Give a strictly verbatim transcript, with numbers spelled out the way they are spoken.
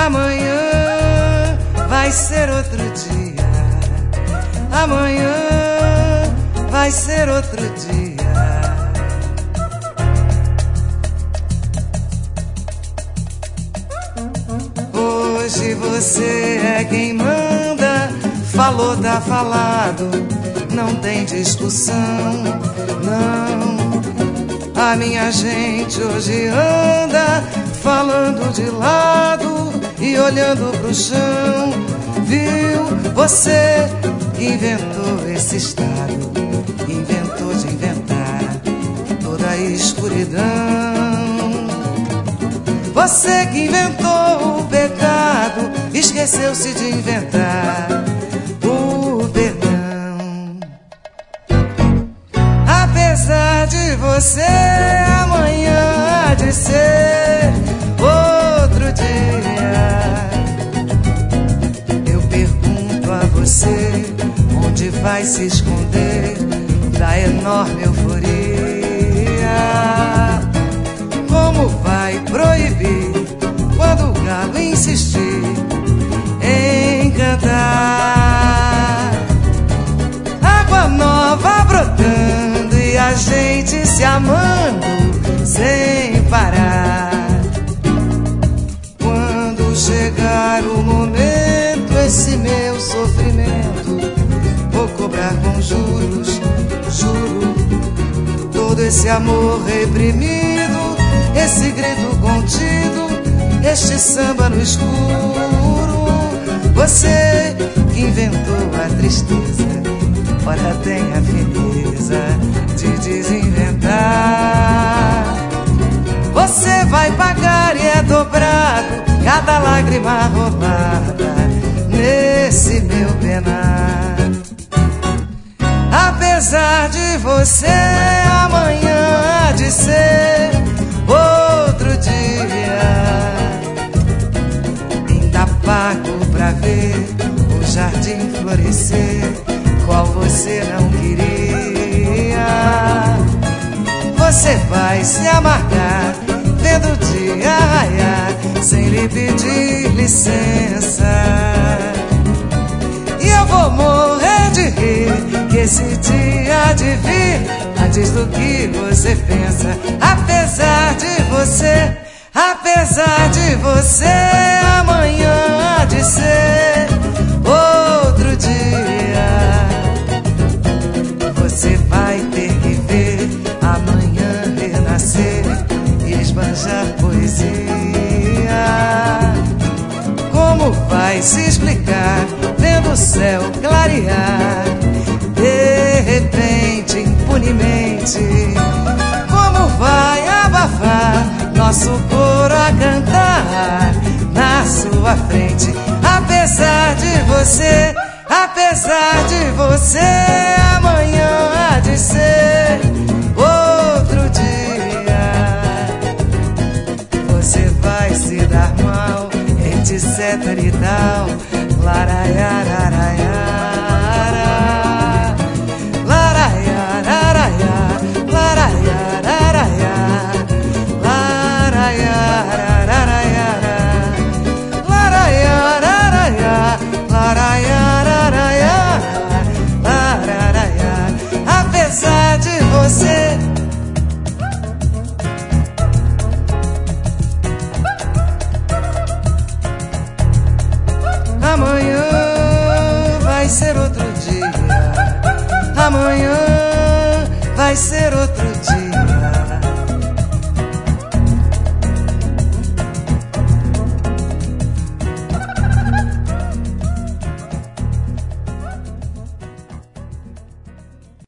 Amanhã vai ser outro dia. Amanhã vai ser outro dia. Hoje você é quem manda. Falou, tá falado, não tem discussão, não. A minha gente hoje anda falando de lado e olhando pro chão. Viu? Você que inventou esse estado, inventou de inventar toda a escuridão. Você que inventou o pecado, esqueceu-se de inventar o perdão. Apesar de você, amanhã há de ser outro dia. Eu pergunto a você, onde vai se esconder da enorme euforia? Como vai proibir quando o galo insistir em cantar? Água nova brotando e a gente se amando sem parar. Quando chegar o momento, esse meu sofrimento vou cobrar com juros, juro. Todo esse amor reprimido, esse grito contido, este samba no escuro. Você que inventou a tristeza, ora tem a fineza de desinventar. Você vai pagar e é dobrado cada lágrima rolada nesse meu penar. Apesar de você, amanhã há de ser outro dia. Ainda pago pra ver o jardim florescer, qual você não queria. Você vai se amargar vendo o dia raiar sem lhe pedir licença. E eu vou morrer de rir que esse dia há de vir antes do que você pensa. Apesar de você, apesar de você, amanhã há de ser outro dia. Você vai ter que ver amanhã renascer e esbanjar poesia. Como vai se explicar vendo o céu clarear de repente, impunemente? Como vai abafar nosso coro a cantar na sua frente? Apesar de você, apesar de você, amanhã há de ser outro dia. Você vai se dar mal, etc e tal. Laraiararaiara, laraiararaia, laraiararaia, laraiararaiara, laraiararaia, laraiararaia, lararaia. Apesar de você, amanhã vai ser outro dia. Amanhã vai ser